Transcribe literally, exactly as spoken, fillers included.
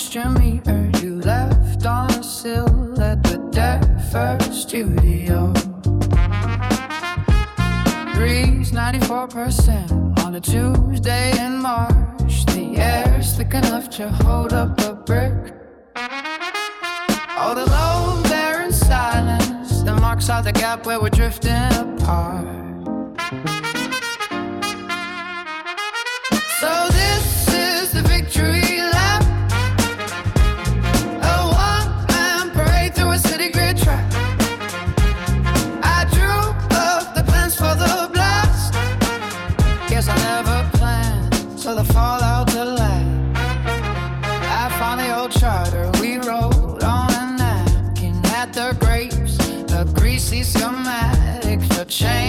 question meter you left on the sill at the Defer studio. Breeze ninety-four percent on a Tuesday in March. The air's thick enough to hold up a brick. Oh, the low there in silence that marks out the gap where we're drifting apart. So this is the victory lap, a one-man parade through a city grid track. I drew up the plans for the blast. Guess I never planned, so the fallout to last. I found the old charter we wrote on a napkin at the grapes, a greasy schematic for change.